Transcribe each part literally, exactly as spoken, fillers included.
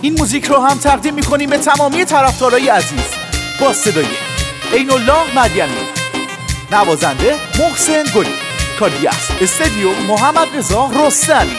این موزیک رو هم تقدیم میکنیم به تمامی طرفدارای عزیز با صدای عین الله مدینی، نوازنده محسن گلی، کاری از استودیو محمد رضا رستمی.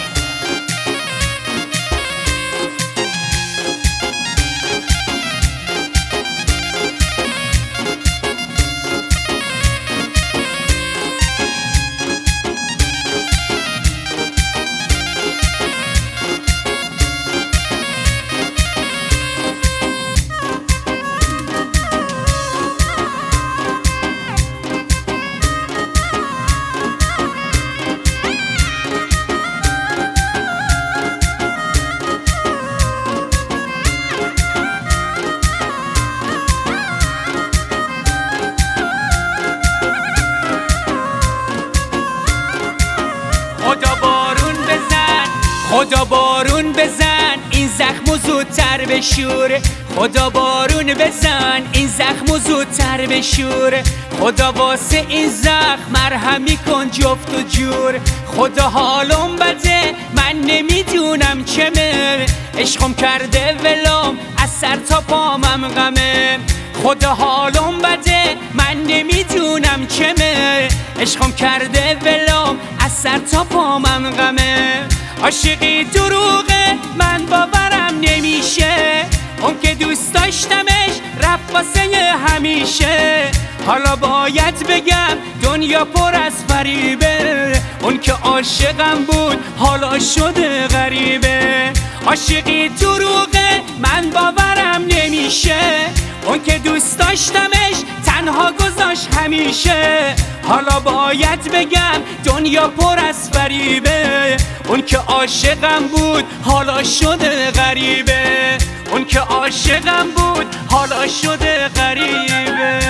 خدا بارون بزن، خدا بارون بزن، این زخمو زودتر بشور. خدا بارون بزن، این زخمو زودتر بشور. خدا واسه این زخم مرهمی کن جفت و جور. خدا حالم بده، من نمیدونم چمه، عشقم کرده ولام از سر تا پامم غمه. خدا حالم بده، من نمیدونم چمه، عشقم کرده ولام از سر تا پامم غمه. عاشقی دروغه، من باورم نمیشه، اون که دوست داشتمش رفت واسه همیشه. حالا باید بگم دنیا پر از فریبه، اون که عاشقم بود حالا شده غریبه. عاشقی دروغه، من باورم نمیشه، اون که دوست داشتمش تنها گذاشت همیشه. حالا باید بگم دنیا پر از فریبه، اون که عاشقم بود حالا شده غریبه. اون که عاشقم بود حالا شده غریبه.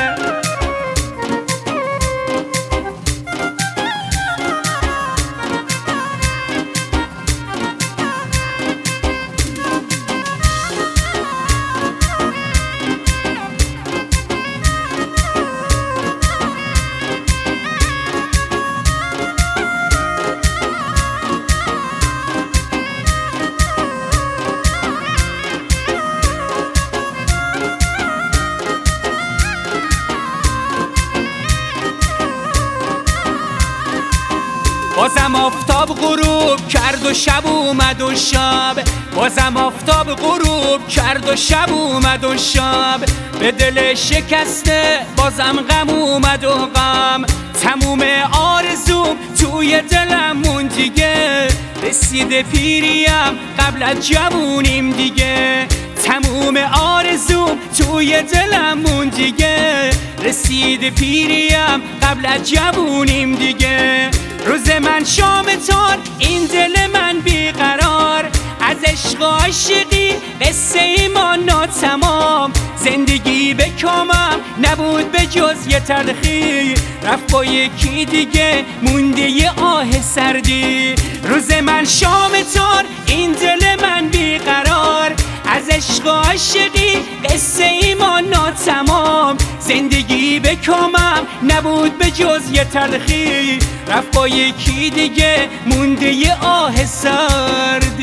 بازم آفتاب غروب کرد و شب اومد و شب، بازم آفتاب غروب کرد و شب اومد و شب. به دل شکسته بازم غم اومد و غم، تموم آرزوم توی دلم مون دیگه. رسیده پیریم قبل از جوونیم دیگه، تموم آرزوم توی دلم مون دیگه. رسیده پیریم قبل از جوونیم دیگه. روز من شام تار، این دل من بیقرار، از عشق و عاشقی قصه ای ما ناتمام. زندگی به کامم نبود به جز یه تلخی، رفت با یکی دیگه مونده یه آه سردی. روز من شام تار، این دل من بیقرار، از عشق و عاشقی قصه ای ما ناتمام. زندگی به کامم نبود به جز یه تلخی، رفت با یکی دیگه مونده یه آه سردی.